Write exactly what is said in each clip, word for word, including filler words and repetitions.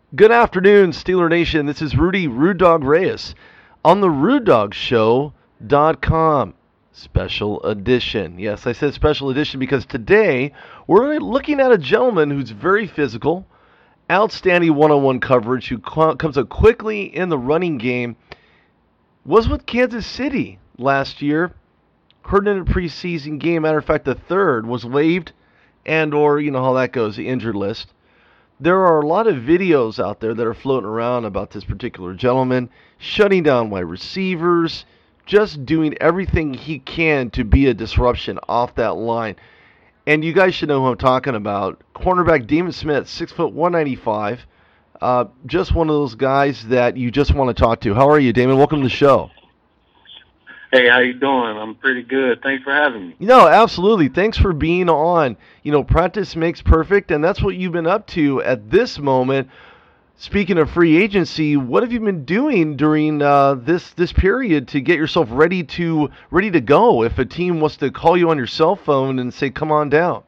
Good afternoon, Steeler Nation. This is Rudy Rude Dog Reyes on the rude dog show dot com. Special edition. Yes, I said special edition because today we're looking at a gentleman who's very physical, outstanding one-on-one coverage, who comes up quickly in the running game, was with Kansas City last year, hurt in a preseason game. Matter of fact, the third was waived and or, you know how that goes, the injured list. There are a lot of videos out there that are floating around about this particular gentleman, shutting down wide receivers, just doing everything he can to be a disruption off that line. And you guys should know who I'm talking about. Cornerback Damon Smith, six foot one ninety-five. Uh, just one of those guys that you just want to talk to. How are you, Damon? Welcome to the show. Hey, how you doing? I'm pretty good. Thanks for having me. No, absolutely. Thanks for being on. You know, practice makes perfect, and that's what you've been up to at this moment. Speaking of free agency, what have you been doing during uh, this this period to get yourself ready to ready to go if a team wants to call you on your cell phone and say, "Come on down"?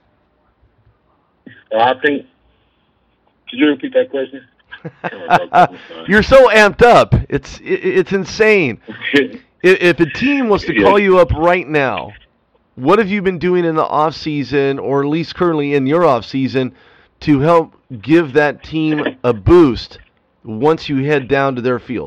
Uh, I think. Could you repeat that question? You're so amped up. It's it, it's insane. If a team was to call you up right now, what have you been doing in the off season, or at least currently in your off season, to help give that team a boost once you head down to their field?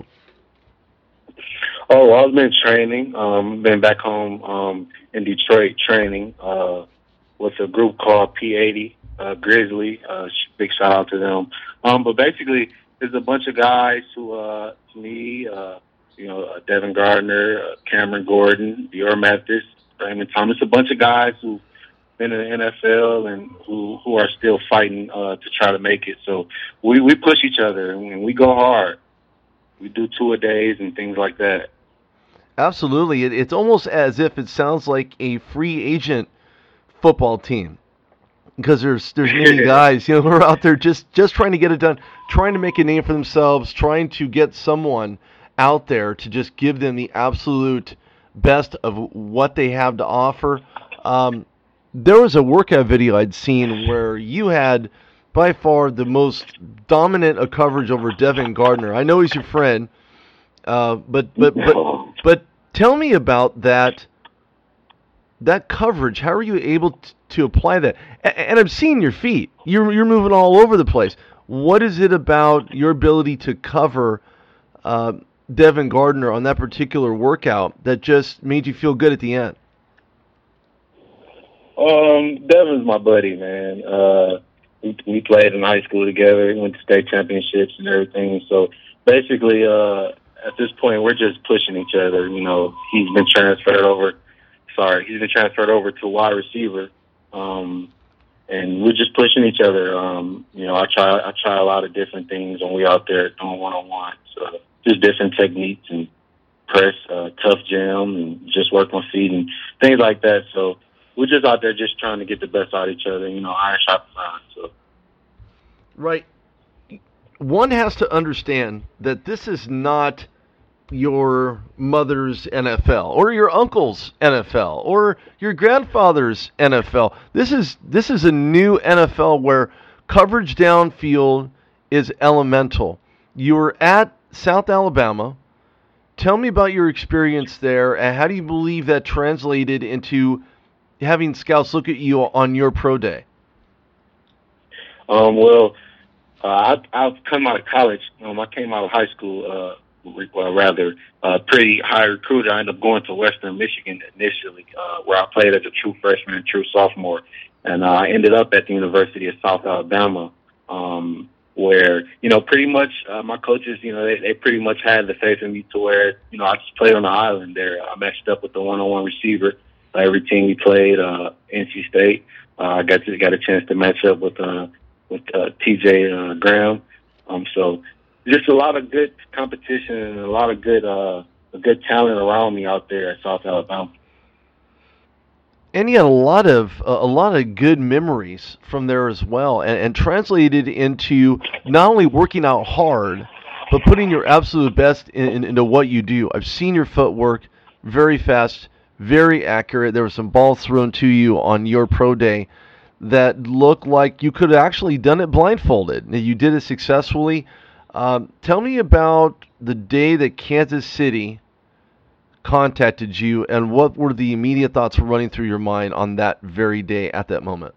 Oh, I've been training. Um, been back home um, in Detroit training uh, with a group called P eighty uh, Grizzly. Uh, big shout out to them. Um, but basically, there's a bunch of guys who, uh, me. Uh, You know, uh, Devin Gardner, uh, Cameron Gordon, Dior Mathis, Raymond Thomas, a bunch of guys who've been in the N F L and who, who are still fighting uh, to try to make it. So we, we push each other and we go hard. We do two-a-days and things like that. Absolutely. It, it's almost as if it sounds like a free agent football team, because there's there's many guys, you know, who are out there just, just trying to get it done, trying to make a name for themselves, trying to get someone out there to just give them the absolute best of what they have to offer. Um, there was a workout video I'd seen where you had by far the most dominant of coverage over Devin Gardner. I know he's your friend, uh, but but but but tell me about that that coverage. How are you able t- to apply that? A- and I'm seeing your feet. You're you're moving all over the place. What is it about your ability to cover Uh, Devin Gardner on that particular workout that just made you feel good at the end? Um, Devin's my buddy, man. Uh, we, we played in high school together, went to state championships and everything. So basically, uh, at this point, we're just pushing each other. You know, he's been transferred over. Sorry, he's been transferred over to wide receiver, um, and we're just pushing each other. Um, you know, I try I try a lot of different things when we out there doing one on one. So. Just different techniques and press, uh, tough jam, and just work my feet and things like that. So we're just out there just trying to get the best out of each other, you know, iron sharpens iron. So. Right. One has to understand that this is not your mother's N F L or your uncle's N F L or your grandfather's N F L. This is this is a new N F L where coverage downfield is elemental. You're at South Alabama. Tell me about your experience there, and how do you believe that translated into having scouts look at you on your pro day? Um, well, uh, I, I've come out of college. Um, I came out of high school, uh, well, rather, uh, pretty high recruiter. I ended up going to Western Michigan initially, uh, where I played as a true freshman and true sophomore. And uh, I ended up at the University of South Alabama. Um, where, you know, pretty much uh, my coaches, you know, they, they pretty much had the faith in me to where, you know, I just played on the island there. I matched up with the one-on-one receiver. Uh, every team we played, uh, N C State, uh, I got to, got a chance to match up with uh, with uh, T J uh, Graham. Um, so just a lot of good competition and a lot of good uh, good talent around me out there at South Alabama. And he had a lot of uh, a lot of good memories from there as well, and, and translated into not only working out hard, but putting your absolute best in, in, into what you do. I've seen your footwork, very fast, very accurate. There were some balls thrown to you on your pro day that looked like you could have actually done it blindfolded. You did it successfully. Um, tell me about the day that Kansas City contacted you, and what were the immediate thoughts running through your mind on that very day at that moment?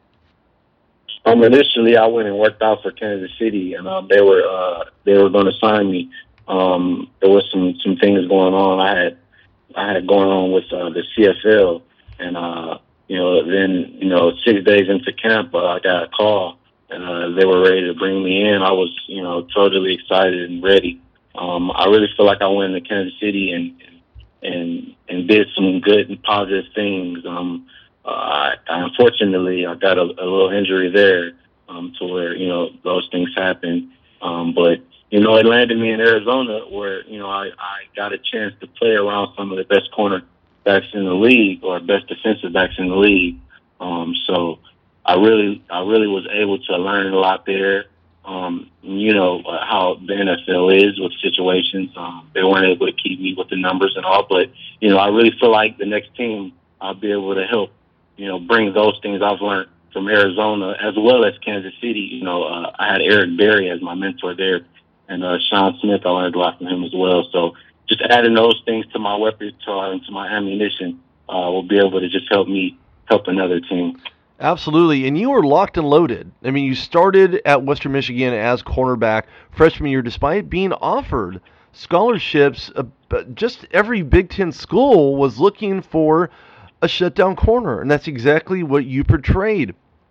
Um, initially, I went and worked out for Kansas City, and um, they were uh, they were going to sign me. Um, there was some some things going on. I had I had going on with uh, the C F L, and uh, you know, then you know, six days into camp, uh, I got a call, and uh, they were ready to bring me in. I was, you know, totally excited and ready. Um, I really feel like I went into Kansas City and and and did some good and positive things. Um, uh, I, unfortunately, I got a, a little injury there, um, to where you know those things happen. Um, but you know, it landed me in Arizona, where you know I, I got a chance to play around some of the best cornerbacks in the league, or best defensive backs in the league. Um, so I really, I really was able to learn a lot there. Um, you know, uh, how the N F L is with situations. Um, they weren't able to keep me with the numbers and all, but, you know, I really feel like the next team I'll be able to help, you know, bring those things I've learned from Arizona as well as Kansas City. You know, uh, I had Eric Berry as my mentor there, and uh, Sean Smith, I learned a lot from him as well. So just adding those things to my repertoire and to my ammunition uh, will be able to just help me help another team. Absolutely, and you were locked and loaded. I mean, you started at Western Michigan as cornerback freshman year, despite being offered scholarships. Uh, just every Big Ten school was looking for a shutdown corner, and that's exactly what you portrayed.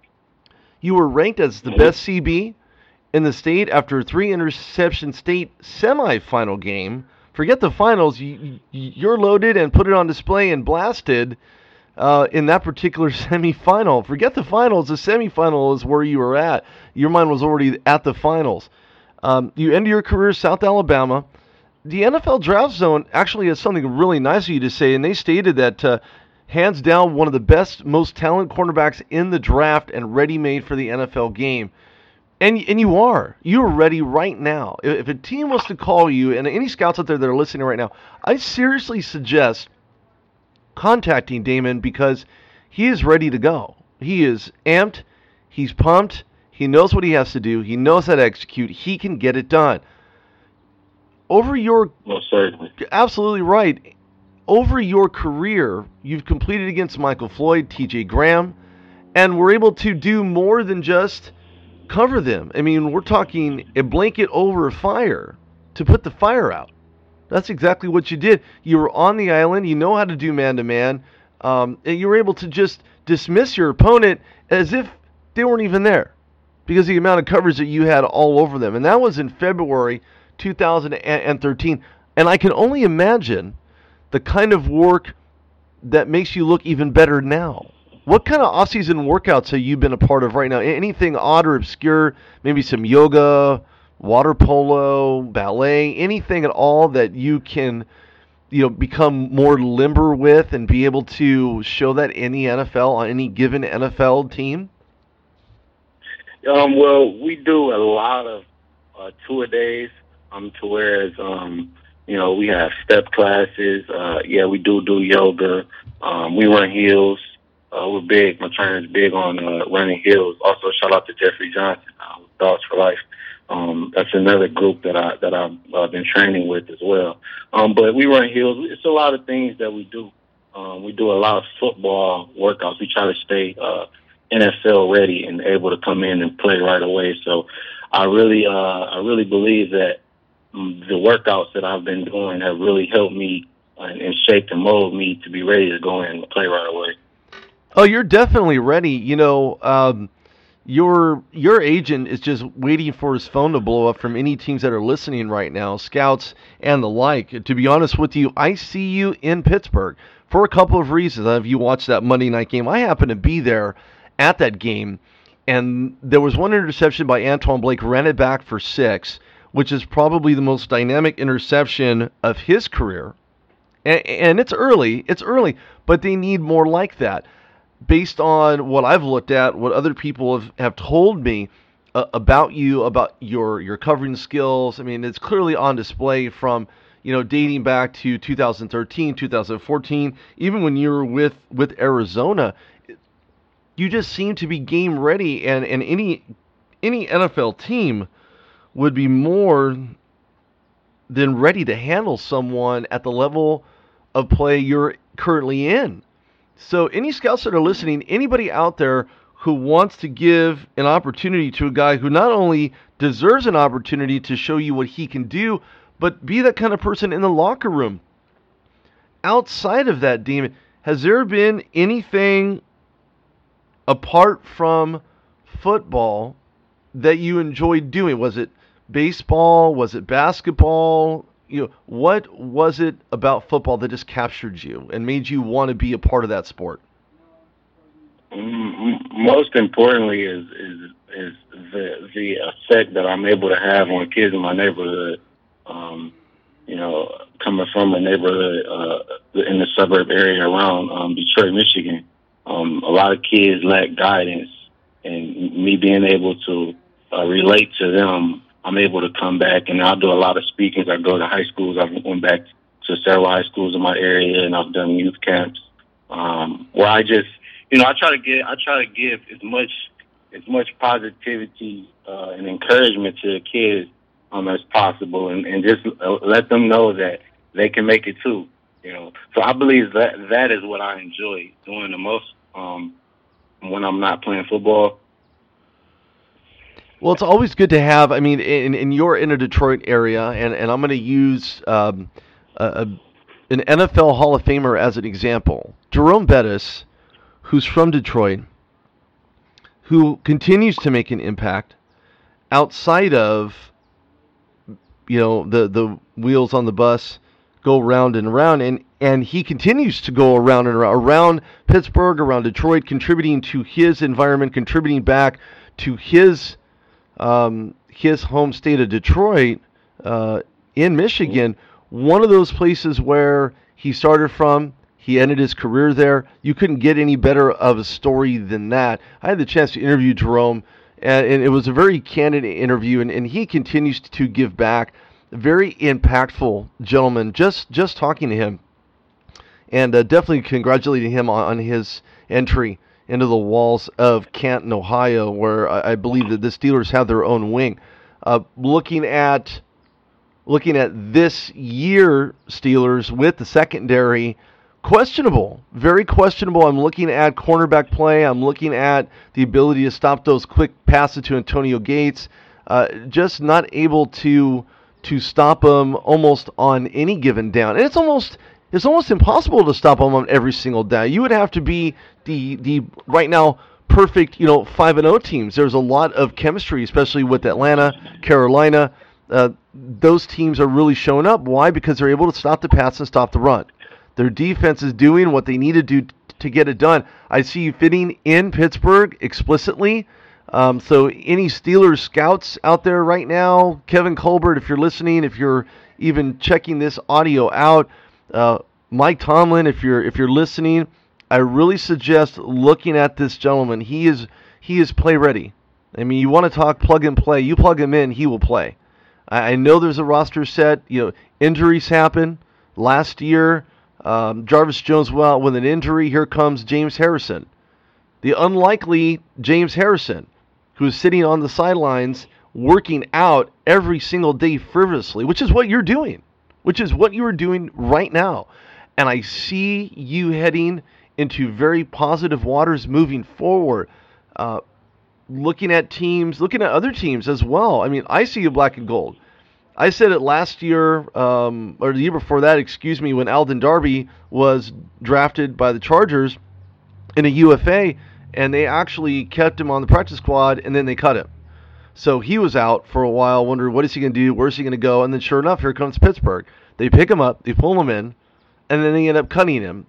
You were ranked as the best C B in the state after a three-interception state semifinal game. Forget the finals. You, you're loaded and put it on display and blasted Uh, in that particular semifinal. Forget the finals. The semifinal is where you were at. Your mind was already at the finals. Um, you end your career at South Alabama. The N F L Draft Zone actually has something really nice of you to say, and they stated that uh, hands down one of the best, most talented cornerbacks in the draft and ready-made for the N F L game. And and you are. You are ready right now. If, if a team was to call you, and any scouts out there that are listening right now, I seriously suggest contacting Damon, because he is ready to go. He is amped. He's pumped. He knows what he has to do. He knows how to execute. He can get it done. Over your Most certainly. Absolutely right. Over your career, you've completed against Michael Floyd, T J Graham, and were able to do more than just cover them. I mean, we're talking a blanket over fire to put the fire out. That's exactly what you did. You were on the island. You know how to do man-to-man. Um, and you were able to just dismiss your opponent as if they weren't even there, because of the amount of coverage that you had all over them. And that was in February two thousand thirteen. And I can only imagine the kind of work that makes you look even better now. What kind of off-season workouts have you been a part of right now? Anything odd or obscure? Maybe some yoga, water polo, ballet, anything at all that you can, you know, become more limber with and be able to show that in the N F L on any given N F L team? Um, well, we do a lot of uh, tour days, um, to whereas, um, you know, we have step classes. Uh, yeah, we do do yoga. Um, we run heels. Uh, we're big. My trainer's big on uh, running heels. Also, shout out to Jeffrey Johnson uh, with Dogs for Life. Um, that's another group that I that I've uh, been training with as well. Um, but we run heels. It's a lot of things that we do. Um, we do a lot of football workouts. We try to stay uh, N F L ready and able to come in and play right away. So I really, uh, I really believe that um, the workouts that I've been doing have really helped me uh, and shaped and molded me to be ready to go in and play right away. Oh, you're definitely ready. You know, um, your your agent is just waiting for his phone to blow up from any teams that are listening right now, scouts and the like. To be honest with you, I see you in Pittsburgh for a couple of reasons. If you watched that Monday night game, I happened to be there at that game, and there was one interception by Antoine Blake, ran it back for six, which is probably the most dynamic interception of his career. And, and it's early, it's early, but they need more like that. Based on what I've looked at, what other people have, have told me uh, about you, about your your covering skills, I mean, it's clearly on display from, you know, dating back to two thousand thirteen, two thousand fourteen, even when you were with, with Arizona. you just seem to be game ready, and, and any any N F L team would be more than ready to handle someone at the level of play you're currently in. So any scouts that are listening, anybody out there who wants to give an opportunity to a guy who not only deserves an opportunity to show you what he can do, but be that kind of person in the locker room. Outside of that, Demon, has there been anything apart from football that you enjoyed doing? Was it baseball? Was it basketball? You know, what was it about football that just captured you and made you want to be a part of that sport? Most importantly is is is the the effect that I'm able to have on kids in my neighborhood. Um, you know, coming from a neighborhood uh, in the suburb area around um, Detroit, Michigan, um, a lot of kids lack guidance, and me being able to uh, relate to them, I'm able to come back, and I do a lot of speakings. I go to high schools. I went back to several high schools in my area, and I've done youth camps um, where I just, you know, I try to get, I try to give as much, as much positivity uh, and encouragement to the kids um, as possible, and, and just uh, let them know that they can make it too. You know, so I believe that that is what I enjoy doing the most um, when I'm not playing football. Well, it's always good to have. I mean, in, in you're in a Detroit area, and, and I'm going to use um, a, a, an N F L Hall of Famer as an example. Jerome Bettis, who's from Detroit, who continues to make an impact outside of, you know, the, the wheels on the bus go round and around, and, and he continues to go around and around, around Pittsburgh, around Detroit, contributing to his environment, contributing back to his Um, his home state of Detroit uh, in Michigan, one of those places where he started from, he ended his career there. You couldn't get any better of a story than that. I had the chance to interview Jerome, and, and it was a very candid interview, and, and he continues to give back. Very impactful gentleman, just, just talking to him. And uh, definitely congratulating him on, on his entry into the walls of Canton, Ohio, where I, I believe that the Steelers have their own wing. Uh, looking at looking at this year, Steelers with the secondary, questionable, very questionable. I'm looking at cornerback play. I'm looking at the ability to stop those quick passes to Antonio Gates. Uh, just not able to to stop them almost on any given down, and it's almost. It's almost impossible to stop them on every single down. You would have to be the the right now perfect, you know, five and oh teams. There's a lot of chemistry, especially with Atlanta, Carolina. Uh, those teams are really showing up. Why? Because they're able to stop the pass and stop the run. Their defense is doing what they need to do t- to get it done. I see you fitting in Pittsburgh explicitly. Um, so any Steelers scouts out there right now, Kevin Colbert, if you're listening, if you're even checking this audio out, Uh, Mike Tomlin, if you're if you're listening, I really suggest looking at this gentleman. He is he is play ready. I mean, you want to talk plug and play. You plug him in, he will play. I, I know there's a roster set. You know, injuries happen. Last year, um, Jarvis Jones went out with an injury. Here comes James Harrison, the unlikely James Harrison, who is sitting on the sidelines working out every single day frivolously, which is what you're doing. Which is what you are doing right now. And I see you heading into very positive waters moving forward. Uh, looking at teams, looking at other teams as well. I mean, I see you black and gold. I said it last year, um, or the year before that, excuse me, when Alden Darby was drafted by the Chargers in a U F A, and they actually kept him on the practice squad, and then they cut him. So he was out for a while, wondering what is he going to do, where's he going to go, and then sure enough, here comes Pittsburgh. They pick him up, they pull him in, and then they end up cutting him,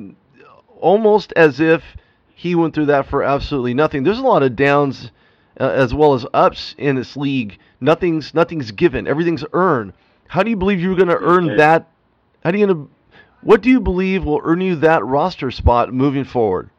almost as if he went through that for absolutely nothing. There's a lot of downs uh, as well as ups in this league. Nothing's nothing's given, everything's earned. How do you believe you're going to earn that? How do you gonna, what do you believe will earn you that roster spot moving forward?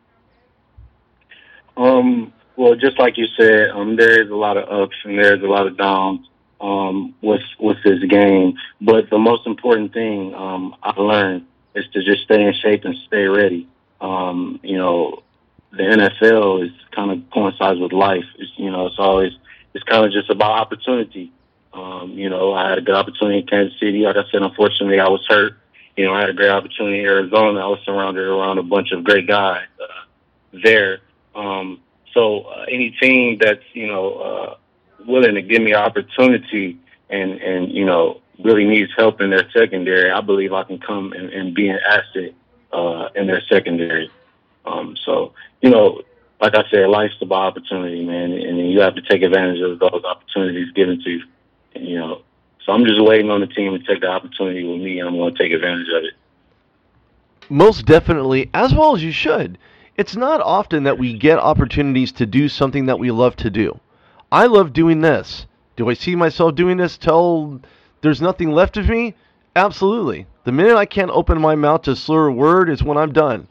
Um. Well, just like you said, um, there is a lot of ups and there's a lot of downs um, with with this game. But the most important thing um, I learned is to just stay in shape and stay ready. Um, you know, the N F L is kind of coincides with life. It's, you know, it's always it's kind of just about opportunity. Um, you know, I had a good opportunity in Kansas City. Like I said, unfortunately, I was hurt. You know, I had a great opportunity in Arizona. I was surrounded around a bunch of great guys uh, there. Um, so uh, any team that's, you know, uh, willing to give me an opportunity and, and, you know, really needs help in their secondary, I believe I can come and, and be an asset uh, in their secondary. Um, so, you know, like I said, life's about opportunity, man, and you have to take advantage of those opportunities given to you. You know, so I'm just waiting on the team to take the opportunity with me, and I'm going to take advantage of it. Most definitely, as well as you should. It's not often that we get opportunities to do something that we love to do. I love doing this. Do I see myself doing this till there's nothing left of me? Absolutely. The minute I can't open my mouth to slur a word is when I'm done.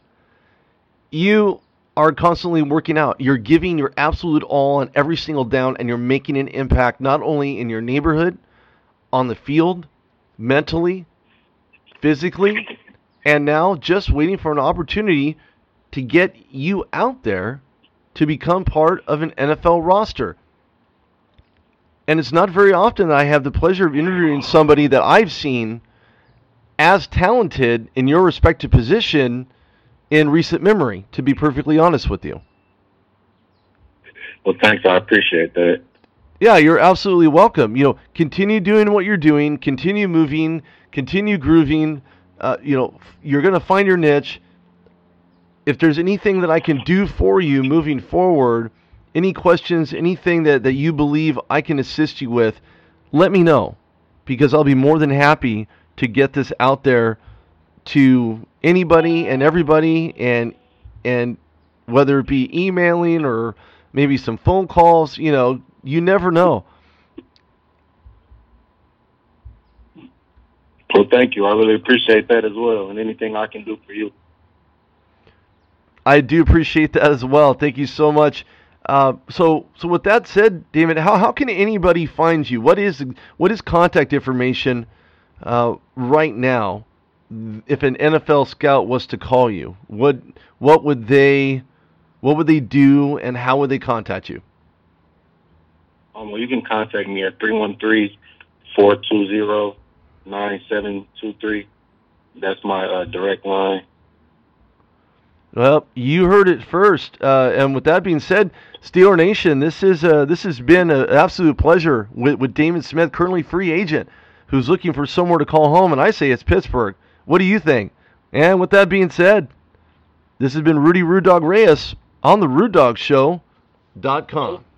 You are constantly working out. You're giving your absolute all on every single down, and you're making an impact not only in your neighborhood, on the field, mentally, physically, and now just waiting for an opportunity to get you out there to become part of an N F L roster. And it's not very often that I have the pleasure of interviewing somebody that I've seen as talented in your respective position in recent memory, to be perfectly honest with you. Well, thanks. I appreciate that. Yeah, you're absolutely welcome. You know, continue doing what you're doing, continue moving, continue grooving. Uh, you know, you're going to find your niche. If there's anything that I can do for you moving forward, any questions, anything that, that you believe I can assist you with, let me know, because I'll be more than happy to get this out there to anybody and everybody, and and whether it be emailing or maybe some phone calls, you know, you never know. Well, thank you. I really appreciate that as well, and anything I can do for you. I do appreciate that as well. Thank you so much. Uh, so, so with that said, David, how how can anybody find you? What is what is contact information uh, right now? If an N F L scout was to call you, what what would they what would they do, and how would they contact you? Um, well, you can contact me at three one three, four two zero, nine seven two three. That's my uh, direct line. Well, you heard it first. Uh, and with that being said, Steeler Nation, this is uh, this has been an absolute pleasure with, with Damon Smith, currently free agent, who's looking for somewhere to call home, and I say it's Pittsburgh. What do you think? And with that being said, this has been Rudy Rude Dog Reyes on the Rude Dog Show dot com.